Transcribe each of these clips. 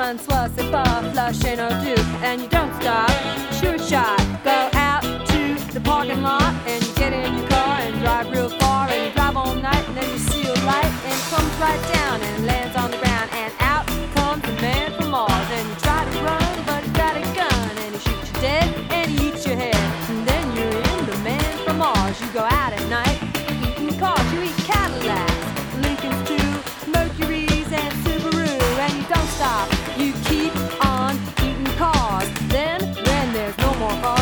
fun, swastika, flush ain't no do. And you don't stop, shoot a shot, go out to the parking lot, and you get in your car and drive real far, and you drive all night, and then you see a light, and it comes right down and lands on the ground, and out comes the man from Mars. And you try to run, but he's got a gun, and he shoots you dead, and he eats your head, and then you're in the man from Mars. You go out at night, eating cars, you eat Cadillacs, Lincolns too, Mercuries and Subaru, and you don't stop, you keep on eating cars. Then, when there's no more cars,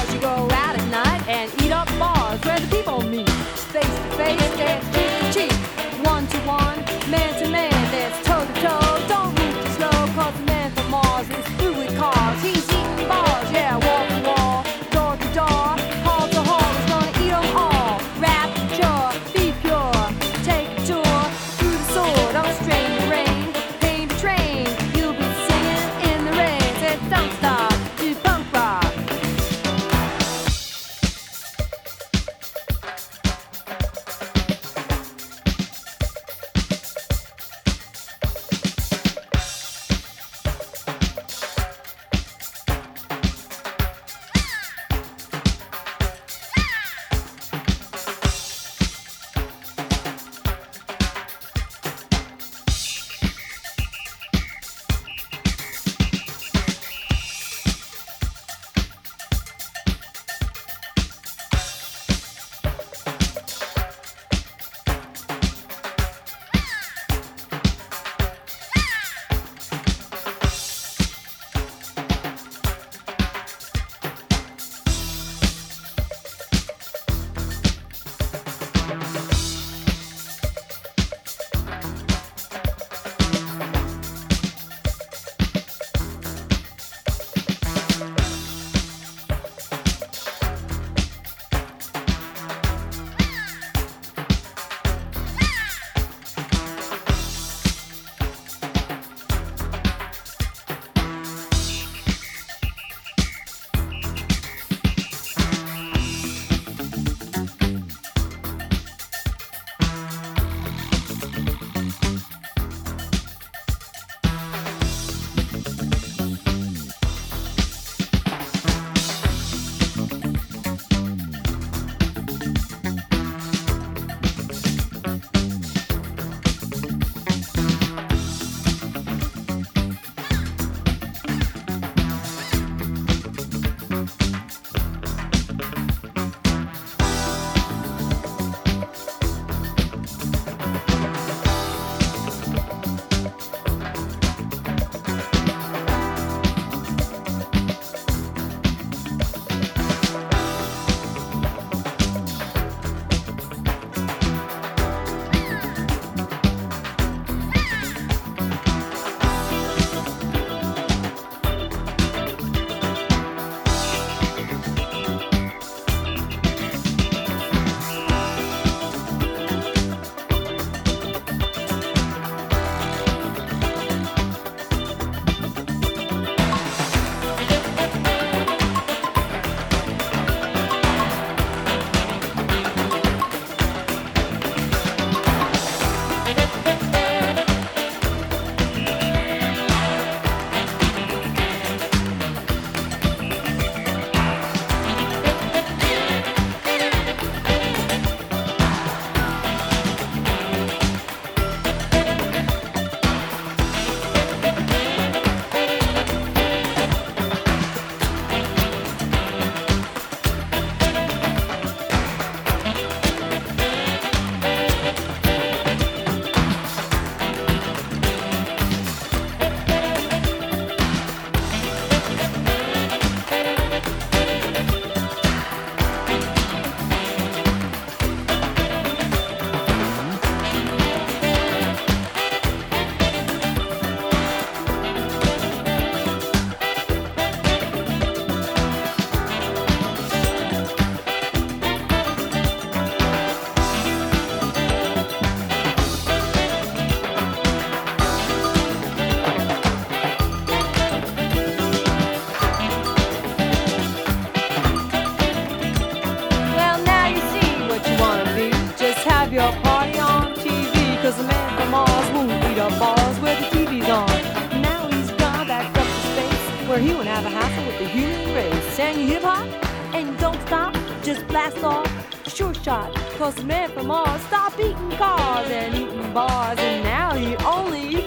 and you hip hop and you don't stop, just blast off. Sure shot, 'cause the man from Mars stopped eating cars and eating bars, and now he only